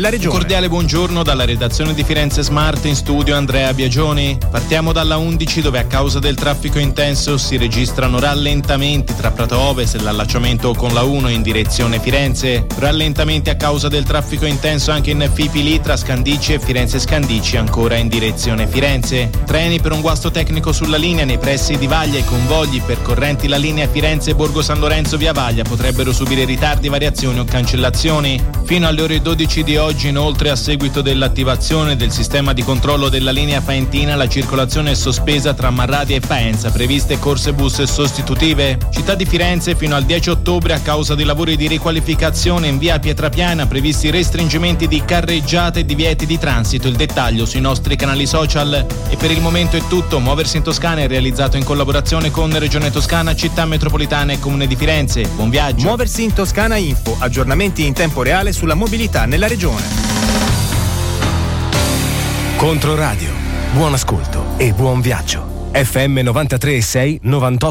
nella regione. Un cordiale buongiorno dalla redazione di Firenze Smart, in studio Andrea Biagioni. Partiamo dalla 11, dove a causa del traffico intenso si registrano rallentamenti tra Prato Ovest e l'allacciamento con la 1 in direzione Firenze. Rallentamenti a causa del traffico intenso anche in Fipili tra Scandicci e Firenze Scandicci, ancora in direzione Firenze. Treni per un guasto tecnico sulla linea nei pressi di Vaglia e convogli percorrenti la linea Firenze-Borgo San Lorenzo via Vaglia potrebbero subire ritardi, variazioni o cancellazioni. Fino alle ore 12 di oggi, inoltre, a seguito dell'attivazione del sistema di controllo della linea Faentina, la circolazione è sospesa tra Marradi e Faenza, previste corse bus sostitutive. Città di Firenze, fino al 10 ottobre, a causa dei lavori di riqualificazione in via Pietrapiana, previsti restringimenti di carreggiate e divieti di transito. Il dettaglio sui nostri canali social. E per il momento è tutto. Muoversi in Toscana è realizzato in collaborazione con Regione Toscana, Città Metropolitana e Comune di Firenze. Buon viaggio. Muoversi in Toscana Info, aggiornamenti in tempo reale sulla mobilità nella regione. Controradio, buon ascolto e buon viaggio. FM 93.6 98.